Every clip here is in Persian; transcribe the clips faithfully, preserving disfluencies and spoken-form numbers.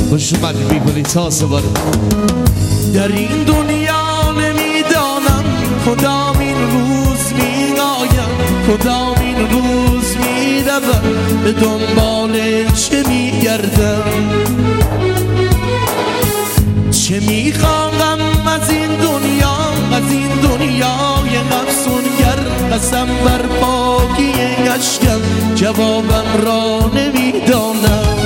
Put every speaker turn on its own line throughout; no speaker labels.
خوش اومدید میکنید تاسه باره.
در این دنیا نمیدانم کدام این روز میآیم، کدام این روز میروم، به دنبال چه میگردم، چه میخواهم از این دنیا، از این دنیای افسونگر. قسم بر پاکی اشکم جوابم را نمیدانم.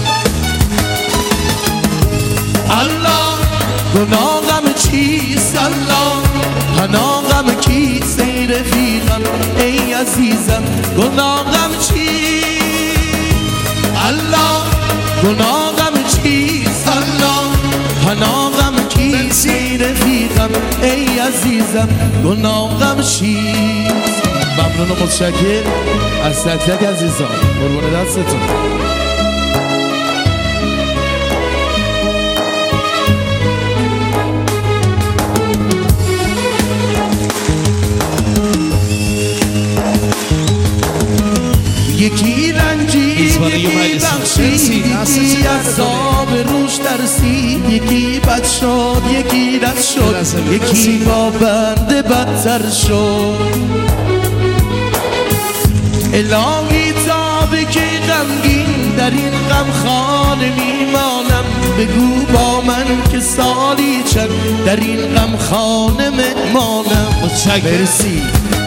الله گناهم چیست؟ الله پناهم کیست؟ ای رفیقم ای عزیزم گناهم چیست؟ الله گناهم چیست؟ الله پناهم کیست؟ ای رفیقم ای عزیزم گناهم چیست؟
ممنون و متشکر از تک تک عزیزان، قربون دستتون.
یکی رنجی یکی بخشی، یکی عذاب روش ترسی، یکی بد شد یکی رد شد، یکی با بنده بدتر شد. الهی تا به که غمگین در این غمخانه میمانم، بگو با من که سالی چند در این غمخانه مهمانم. مرسی.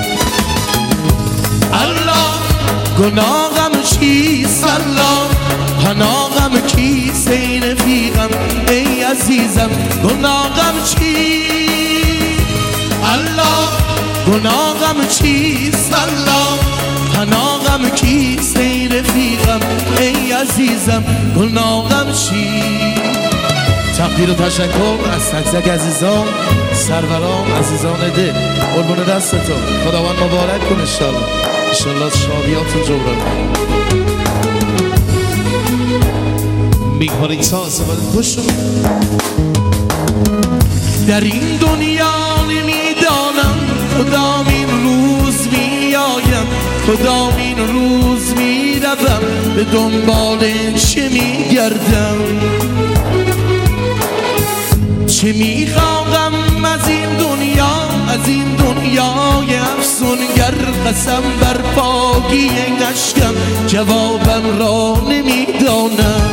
الله گناهم چیست؟ الله پناهم کیست؟ ای رفیقم ای عزیزم گناهم چیست؟ الله گناهم چیست؟ الله پناهم کیست؟ ای رفیقم ای عزیزم گناهم چیست؟
تقدیر و تشکر از تک تک عزیزان، سروران، عزیزان دل، قربون دستتون. خداوند مبارک کن انشالله، انشالله شادیاتون جبران میکنید تاسه باره. خوش
در این دنیا نمیدانم کدام این روز میآیم، کدام این روز میروم، به دنبال چه میگردم، چه میخواهم از این دنیا، از این دنیای افسونگر. قسم بر پاکی اشکم جوابم را نمیدانم.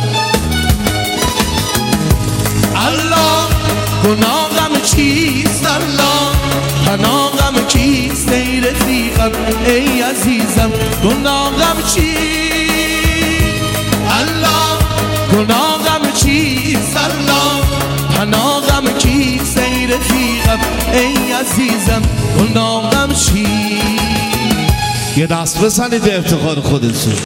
الله گناهم چیست؟ الله پناهم کیست؟ ای رفیقم ای عزیزم گناهم چیست؟ الله گناهم چیست؟ الله پناهم کیست؟ ای رفیقم ای عزیزم گناهم چیست؟
یه دست بزنید به افتخار خودتون.